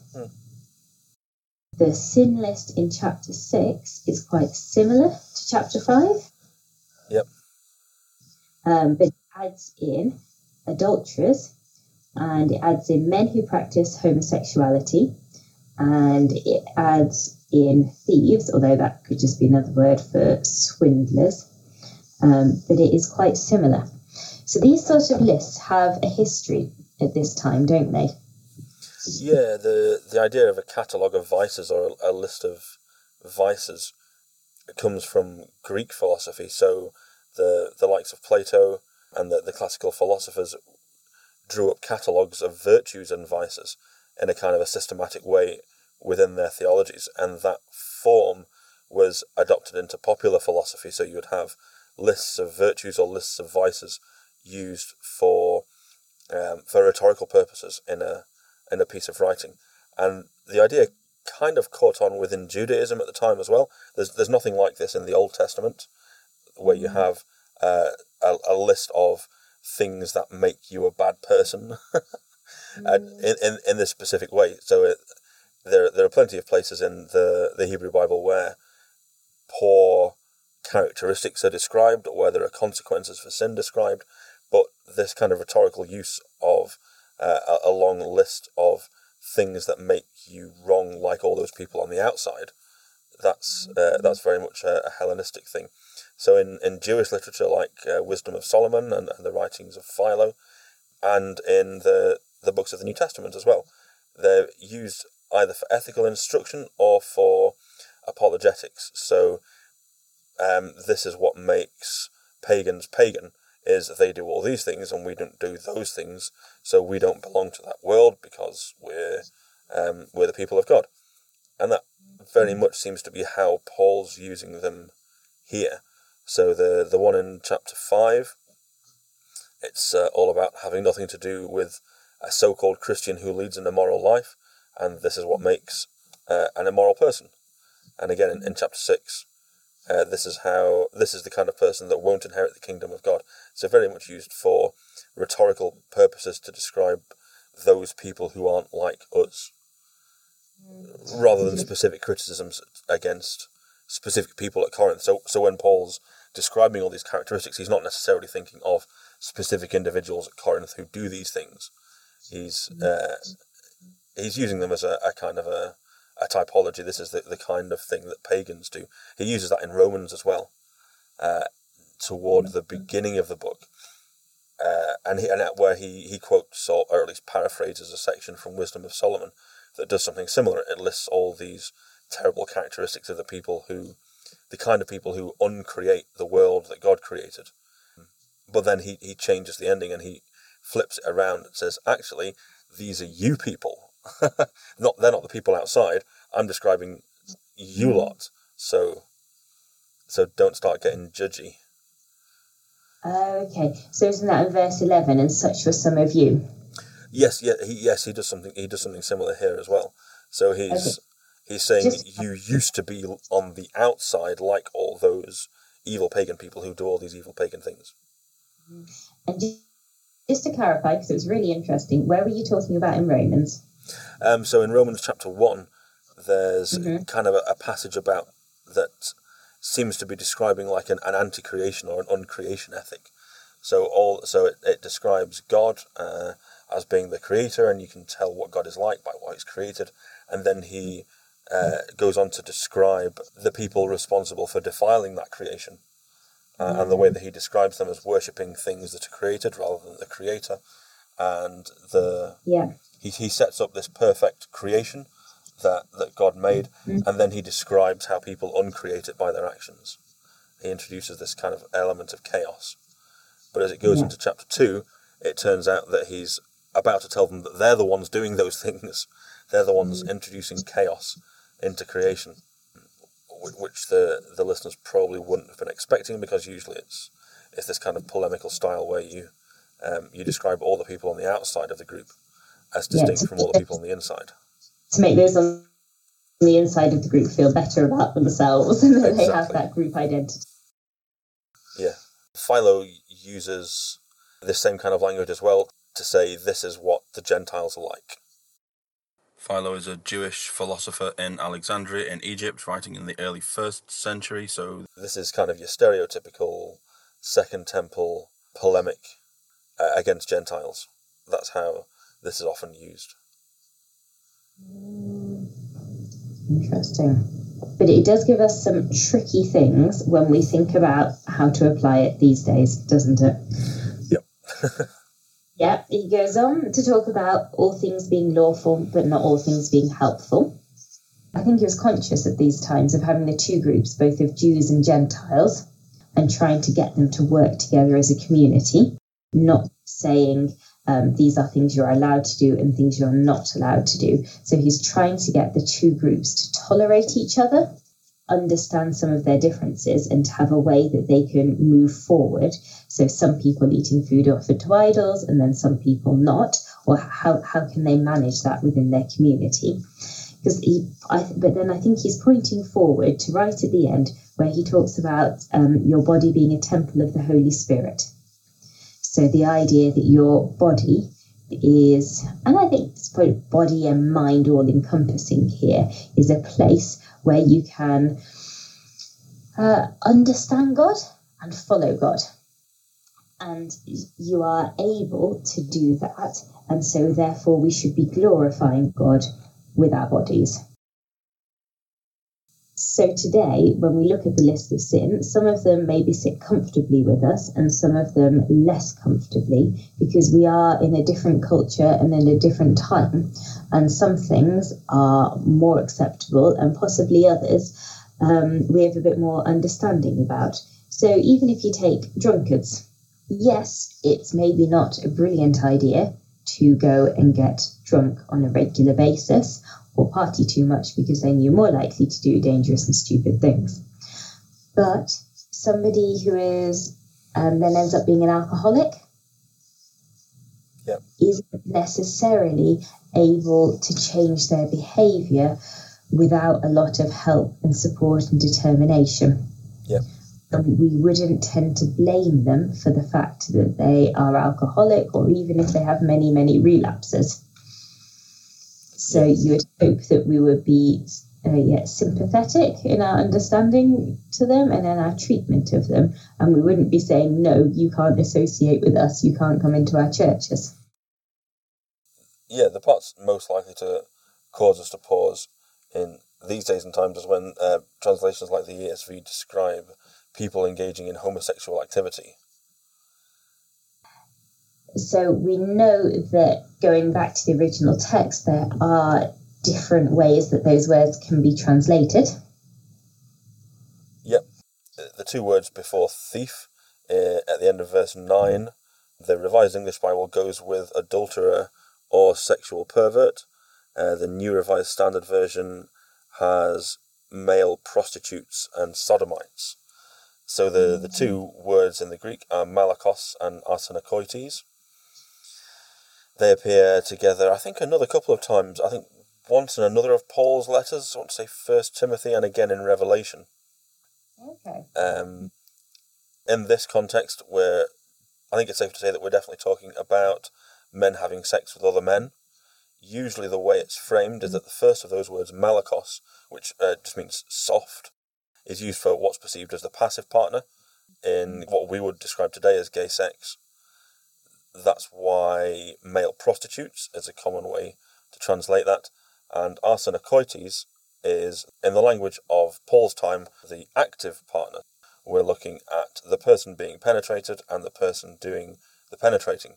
The sin list in chapter 6 is quite similar to chapter 5. Yep. But it adds in adulterers, and it adds in men who practice homosexuality, and it adds in thieves, although that could just be another word for swindlers. But it is quite similar. So these sorts of lists have a history at this time, don't they? Yeah, the idea of a catalogue of vices or a list of vices comes from Greek philosophy. So the likes of Plato and the classical philosophers drew up catalogues of virtues and vices in a kind of a systematic way within their theologies, and that form was adopted into popular philosophy. So you would have lists of virtues or lists of vices used for rhetorical purposes in a piece of writing, and the idea kind of caught on within Judaism at the time as well. There's nothing like this in the Old Testament, where you have a list of things that make you a bad person in this specific way. So there are plenty of places in the Hebrew Bible where poor characteristics are described, or where there are consequences for sin described, but this kind of rhetorical use of a long list of things that make you wrong, like all those people on the outside, that's very much a Hellenistic thing. So in Jewish literature, like Wisdom of Solomon and the writings of Philo, and in the books of the New Testament as well, they're used either for ethical instruction or for apologetics. So this is what makes pagans pagan, is they do all these things and we don't do those things, so we don't belong to that world because we're the people of God. And that very much seems to be how Paul's using them here. So the one in chapter 5, it's all about having nothing to do with a so-called Christian who leads an immoral life, and this is what makes an immoral person. And again in chapter 6, this is the kind of person that won't inherit the kingdom of God. So very much used for rhetorical purposes to describe those people who aren't like us. rather than specific criticisms against specific people at Corinth. So when Paul's describing all these characteristics, he's not necessarily thinking of specific individuals at Corinth who do these things. He's using them as a kind of a typology. This is the kind of thing that pagans do. He uses that in Romans as well, toward the beginning of the book, where he quotes, or at least paraphrases, a section from Wisdom of Solomon that does something similar. It lists all these terrible characteristics of the kind of people who uncreate the world that God created. But then he changes the ending and he flips it around and says, actually, these are you people. They're not the people outside. I'm describing you lot. So don't start getting judgy. Okay. So isn't that in verse 11? And such were some of you. Yes. He does something. He does something similar here as well. So he's saying you used to be on the outside, like all those evil pagan people who do all these evil pagan things. And just to clarify, because it was really interesting, where were you talking about in Romans? So in Romans chapter 1, there's kind of a passage about that seems to be describing like an anti-creation or an uncreation ethic. So it describes God as being the creator, and you can tell what God is like by what he's created. And then he goes on to describe the people responsible for defiling that creation. And the way that he describes them as worshipping things that are created rather than the creator. And he sets up this perfect creation that God made, and then he describes how people uncreate it by their actions. He introduces this kind of element of chaos. But as it goes into chapter 2, it turns out that he's about to tell them that they're the ones doing those things. They're the ones introducing chaos into creation, which the listeners probably wouldn't have been expecting, because usually it's this kind of polemical style where you describe all the people on the outside of the group as distinct from all the people on the inside. To make those on the inside of the group feel better about themselves and that they have that group identity. Yeah. Philo uses this same kind of language as well to say this is what the Gentiles are like. Philo is a Jewish philosopher in Alexandria in Egypt, writing in the early 1st century, so this is kind of your stereotypical Second Temple polemic against Gentiles. That's how this is often used. Interesting. But it does give us some tricky things when we think about how to apply it these days, doesn't it? Yep. Yeah, he goes on to talk about all things being lawful, but not all things being helpful. I think he was conscious at these times of having the two groups, both of Jews and Gentiles, and trying to get them to work together as a community, not saying these are things you're allowed to do and things you're not allowed to do. So he's trying to get the two groups to tolerate each other, understand some of their differences, and to have a way that they can move forward. So some people eating food offered to idols and then some people not, or how can they manage that within their community? But then I think he's pointing forward to right at the end where he talks about your body being a temple of the Holy Spirit. So the idea that your body is, and I think it's both body and mind all encompassing here, is a place where you can understand God and follow God. And you are able to do that. And so therefore we should be glorifying God with our bodies. So today, when we look at the list of sins, some of them maybe sit comfortably with us and some of them less comfortably, because we are in a different culture and in a different time. And some things are more acceptable and possibly others we have a bit more understanding about. So even if you take drunkards, yes, it's maybe not a brilliant idea to go and get drunk on a regular basis or party too much, because then you're more likely to do dangerous and stupid things. But somebody who is then ends up being an alcoholic isn't necessarily able to change their behaviour without a lot of help and support and determination. Yeah. And we wouldn't tend to blame them for the fact that they are alcoholic, or even if they have many, many relapses. So you would hope that we would be sympathetic in our understanding to them and in our treatment of them. And we wouldn't be saying, no, you can't associate with us, you can't come into our churches. Yeah, the part's most likely to cause us to pause in these days and times is when translations like the ESV describe people engaging in homosexual activity. So we know that going back to the original text, there are different ways that those words can be translated. Yep. The two words before thief at the end of verse 9, the Revised English Bible goes with adulterer or sexual pervert. The New Revised Standard Version has male prostitutes and sodomites. So the two words in the Greek are malakos and arsenokoites. They appear together, I think, another couple of times. I think once in another of Paul's letters. I want to say 1 Timothy and again in Revelation. Okay. In this context, I think it's safe to say that we're definitely talking about men having sex with other men. Usually the way it's framed is that the first of those words, malakos, which just means soft, is used for what's perceived as the passive partner in what we would describe today as gay sex. That's why male prostitutes is a common way to translate that. And arsenokoites is, in the language of Paul's time, the active partner. We're looking at the person being penetrated and the person doing the penetrating.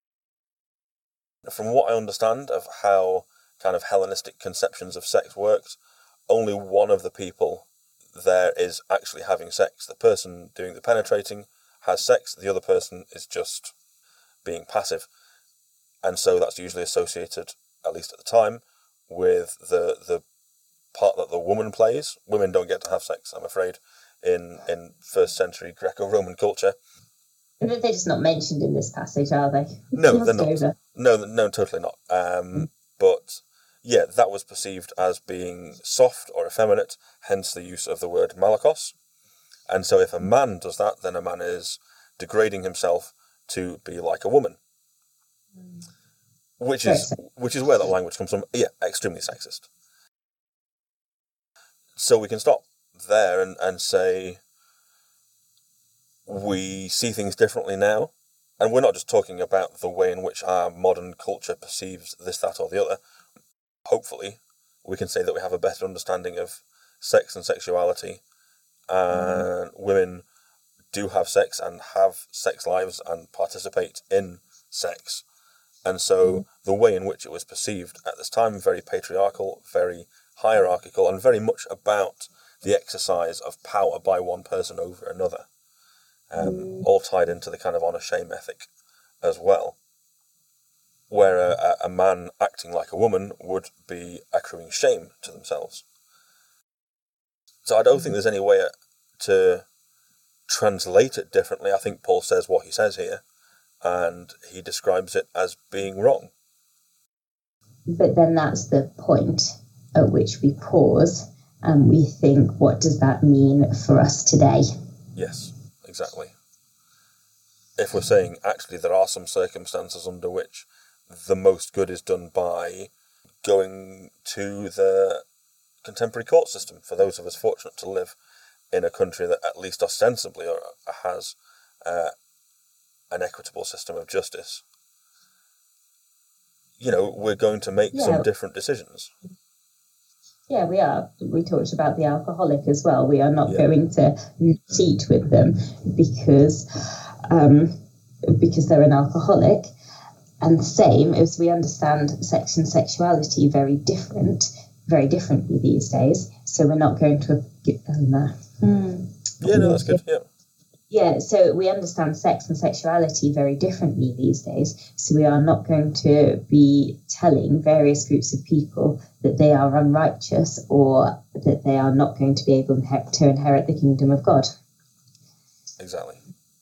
From what I understand of how kind of Hellenistic conceptions of sex works, only one of the people there is actually having sex. The person doing the penetrating has sex, the other person is just being passive. And so that's usually associated, at least at the time, with the part that the woman plays. Women don't get to have sex, I'm afraid, in first century Greco-Roman culture. They're just not mentioned in this passage, are they? No, they're not. No, totally not. But yeah, that was perceived as being soft or effeminate, hence the use of the word malakos. And so if a man does that, then a man is degrading himself to be like a woman. Which is where that language comes from. Yeah, extremely sexist. So we can stop there and say we see things differently now. And we're not just talking about the way in which our modern culture perceives this, that, or the other. Hopefully, we can say that we have a better understanding of sex and sexuality. And women do have sex and have sex lives and participate in sex. And so the way in which it was perceived at this time, very patriarchal, very hierarchical, and very much about the exercise of power by one person over another. All tied into the kind of honour-shame ethic as well, where a man acting like a woman would be accruing shame to themselves. So I don't think there's any way to translate it differently. I think Paul says what he says here, and he describes it as being wrong. But then that's the point at which we pause and we think, what does that mean for us today? Yes, exactly. If we're saying, actually, there are some circumstances under which the most good is done by going to the contemporary court system, for those of us fortunate to live in a country that at least ostensibly has an equitable system of justice, we're going to make some different decisions. Yeah, we are. We talked about the alcoholic as well. We are not going to cheat with them because they're an alcoholic. And the same as we understand sex and sexuality very differently these days. So we're not going to that's good. Yeah, so we understand sex and sexuality very differently these days. So we are not going to be telling various groups of people that they are unrighteous or that they are not going to be able to inherit the kingdom of God. Exactly.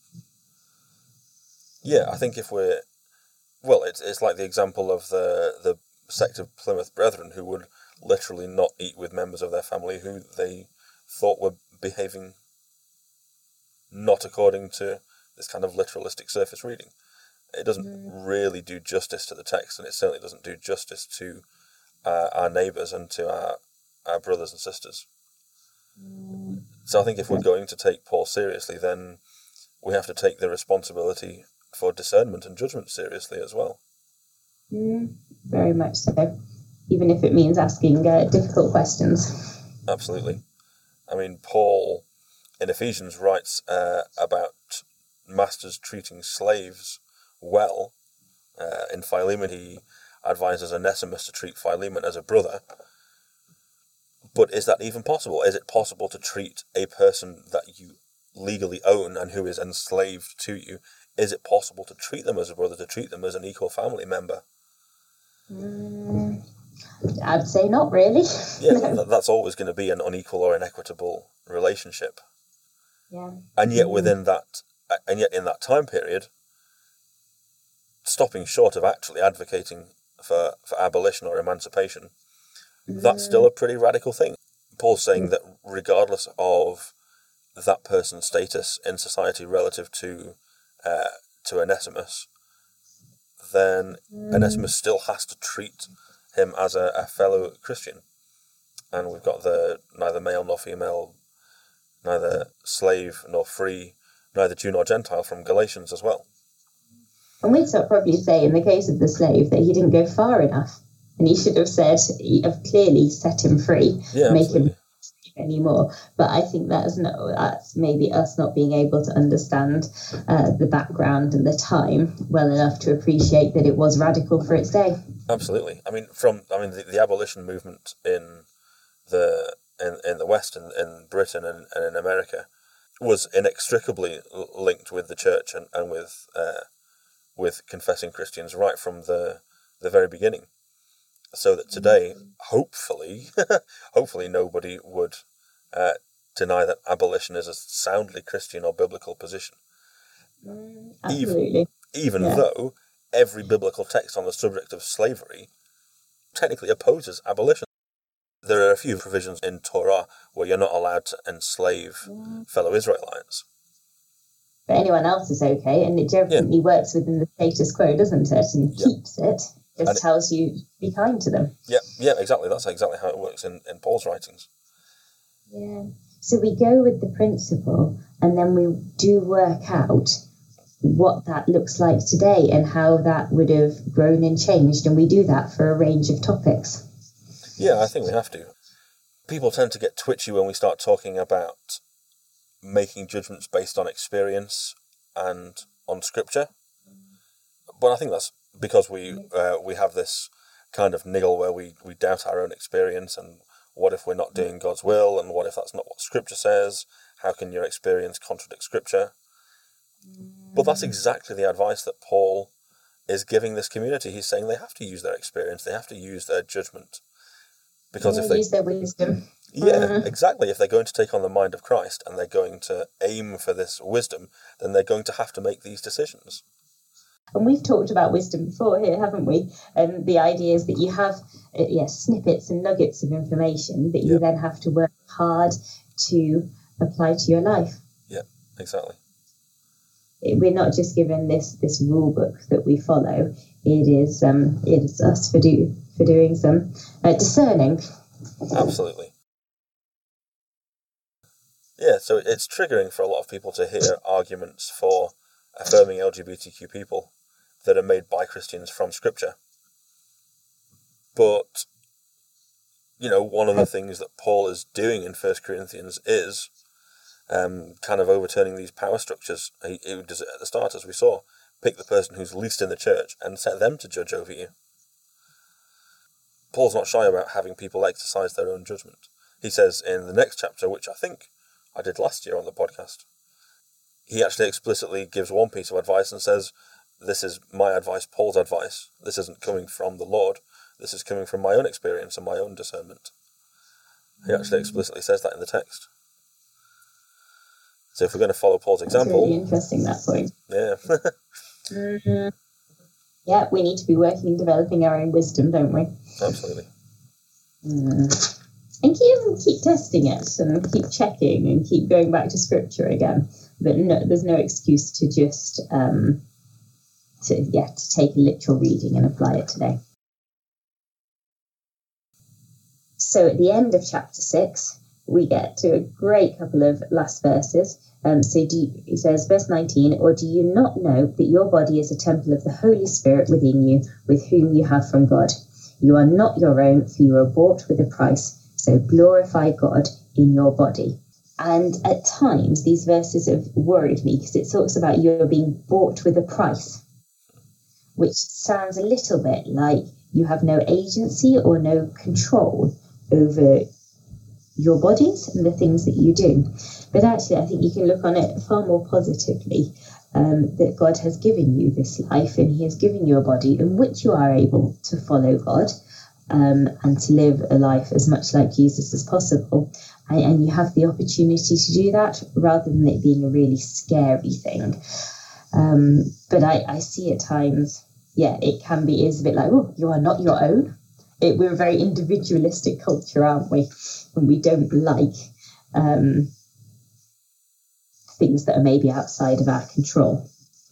Yeah, I think if we're... Well, it's like the example of the sect of Plymouth Brethren who would literally not eat with members of their family who they thought were behaving not according to this kind of literalistic surface reading. It doesn't really do justice to the text, and it certainly doesn't do justice to our neighbours and to our brothers and sisters. So I think if we're going to take Paul seriously, then we have to take the responsibility for discernment and judgment seriously as well. Very much so, even if it means asking difficult questions. Absolutely. I mean, Paul in Ephesians writes about masters treating slaves well. In Philemon, he advises Onesimus to treat Philemon as a brother. But is that even possible? Is it possible to treat a person that you legally own and who is enslaved to you? Is it possible to treat them as a brother, to treat them as an equal family member? I'd say not really. Yeah, that's always going to be an unequal or inequitable relationship. Yeah. And yet in that time period, stopping short of actually advocating for abolition or emancipation, that's still a pretty radical thing. Paul's saying that regardless of that person's status in society relative to Onesimus, then Onesimus still has to treat him as a fellow Christian. And we've got the neither male nor female, neither slave nor free, neither Jew nor Gentile from Galatians as well. And we'd probably say in the case of the slave that he didn't go far enough. And he should have said, have clearly set him free, make him anymore. But I think that's maybe us not being able to understand the background and the time well enough to appreciate that it was radical for its day. Absolutely. I mean, the abolition movement in the West, in Britain and in America, was inextricably linked with the church and with confessing Christians right from the very beginning. So that today, hopefully nobody would deny that abolition is a soundly Christian or biblical position. Absolutely. Even though every biblical text on the subject of slavery technically opposes abolition. There are a few provisions in Torah where you're not allowed to enslave fellow Israelites. But anyone else is okay, and it definitely works within the status quo, doesn't it? And keeps it. Just tells you be kind to them. Yeah, exactly. That's exactly how it works in Paul's writings. Yeah. So we go with the principle, and then we do work out what that looks like today and how that would have grown and changed, and we do that for a range of topics. Yeah, I think we have to. People tend to get twitchy when we start talking about making judgments based on experience and on scripture. But I think that's because we have this kind of niggle where we doubt our own experience, and what if we're not doing God's will, and what if that's not what Scripture says? How can your experience contradict Scripture? But that's exactly the advice that Paul is giving this community. He's saying they have to use their experience, they have to use their judgment. Because if they use their wisdom. Yeah, exactly. If they're going to take on the mind of Christ and they're going to aim for this wisdom, then they're going to have to make these decisions. And we've talked about wisdom before here, haven't we? And the idea is that you have snippets and nuggets of information that you then have to work hard to apply to your life. Yeah, exactly. We're not just given this rule book that we follow. It is us for doing some discerning. Absolutely. Yeah, so it's triggering for a lot of people to hear arguments for affirming LGBTQ people that are made by Christians from Scripture. But, one of the things that Paul is doing in 1 Corinthians is kind of overturning these power structures. He does it at the start, as we saw. Pick the person who's least in the church and set them to judge over you. Paul's not shy about having people exercise their own judgment. He says in the next chapter, which I think I did last year on the podcast, he actually explicitly gives one piece of advice and says, this is my advice, Paul's advice. This isn't coming from the Lord. This is coming from my own experience and my own discernment. He actually explicitly says that in the text. So if we're going to follow Paul's example... That's really interesting, that point. Yeah. Yeah, we need to be working and developing our own wisdom, don't we? Absolutely. And keep testing it and keep checking and keep going back to Scripture again. But there's no excuse to just to take a literal reading and apply it today. So at the end of chapter 6, we get to a great couple of last verses. He says, verse 19, or do you not know that your body is a temple of the Holy Spirit within you, with whom you have from God? You are not your own, for you are bought with a price. So glorify God in your body. And at times, these verses have worried me because it talks about you're being bought with a price, which sounds a little bit like you have no agency or no control over your bodies and the things that you do. But actually, I think you can look on it far more positively, that God has given you this life and he has given you a body in which you are able to follow God and to live a life as much like Jesus as possible. And you have the opportunity to do that rather than it being a really scary thing. But I see at times, is a bit like, oh, you are not your own. We're a very individualistic culture, aren't we? And we don't like things that are maybe outside of our control.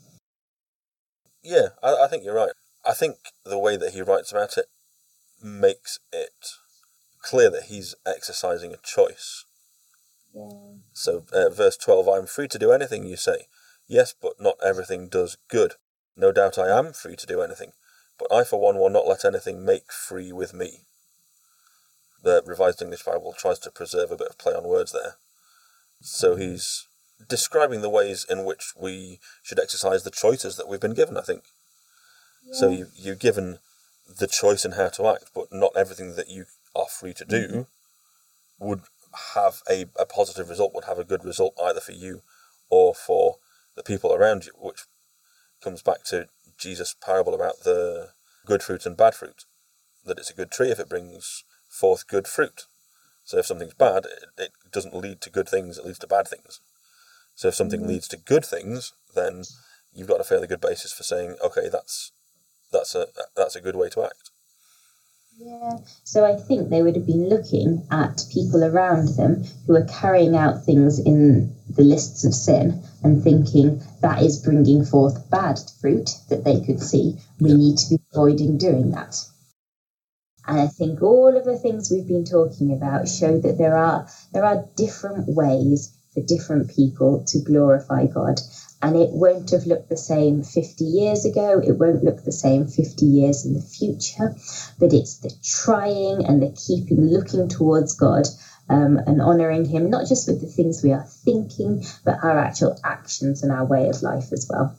Yeah, I think you're right. I think the way that he writes about it makes it clear that he's exercising a choice. Yeah. So, verse 12, I am free to do anything you say. Yes, but not everything does good. No doubt I am free to do anything, but I for one will not let anything make free with me. The Revised English Bible tries to preserve a bit of play on words there. So he's describing the ways in which we should exercise the choices that we've been given, I think. Yeah. So you're given the choice in how to act, but not everything that you are free to do would have a positive result, would have a good result either for you or for the people around you, which comes back to Jesus' parable about the good fruit and bad fruit, that it's a good tree if it brings forth good fruit. So if something's bad, it doesn't lead to good things, it leads to bad things. So if something leads to good things, then you've got a fairly good basis for saying, okay, that's a good way to act. Yeah, so I think they would have been looking at people around them who are carrying out things in the lists of sin and thinking that is bringing forth bad fruit that they could see. We need to be avoiding doing that. And I think all of the things we've been talking about show that there are different ways for different people to glorify God. And it won't have looked the same 50 years ago. It won't look the same 50 years in the future. But it's the trying and the keeping looking towards God and honouring him, not just with the things we are thinking, but our actual actions and our way of life as well.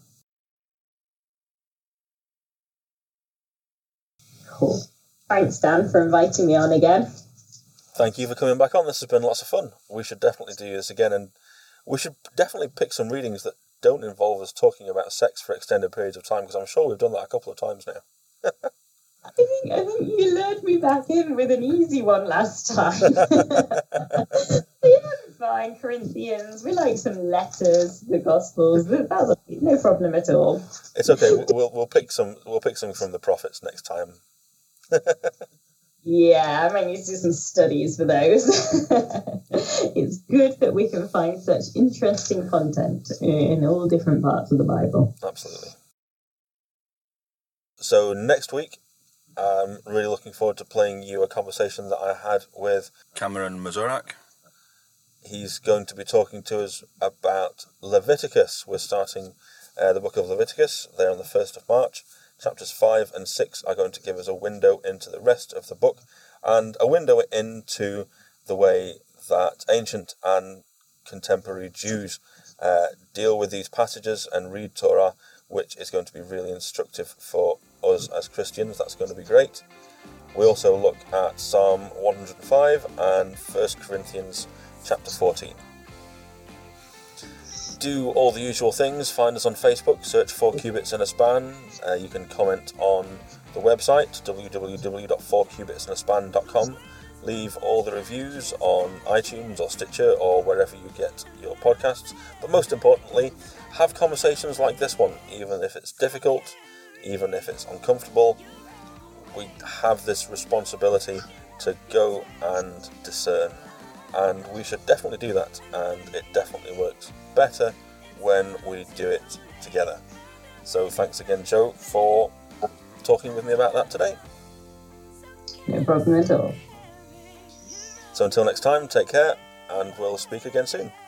Cool. Thanks, Dan, for inviting me on again. Thank you for coming back on. This has been lots of fun. We should definitely do this again, and we should definitely pick some readings that don't involve us talking about sex for extended periods of time, because I'm sure we've done that a couple of times now. I think you lured me back in with an easy one last time. Yeah, fine. Corinthians. We like some letters, the Gospels. That's no problem at all. It's okay. We'll pick some. We'll pick some from the prophets next time. Yeah, I need to do some studies for those. It's good that we can find such interesting content in all different parts of the Bible. Absolutely. So next week, I'm really looking forward to playing you a conversation that I had with Cameron Mazurak. He's going to be talking to us about Leviticus. We're starting the book of Leviticus there on the 1st of March. Chapters 5 and 6 are going to give us a window into the rest of the book and a window into the way that ancient and contemporary Jews deal with these passages and read Torah, which is going to be really instructive for us as Christians. That's going to be great. We also look at Psalm 105 and 1 Corinthians chapter 14. Do all the usual things. Find us on Facebook, search 4 Cubits in a Span. You can comment on the website, www.4cubitsinaspan.com. Leave all the reviews on iTunes or Stitcher or wherever you get your podcasts. But most importantly, have conversations like this one, even if it's difficult, even if it's uncomfortable. We have this responsibility to go and discern. And we should definitely do that, and it definitely works better when we do it together. So thanks again, Joe, for talking with me about that today. No problem at all. So until next time, take care, and we'll speak again soon.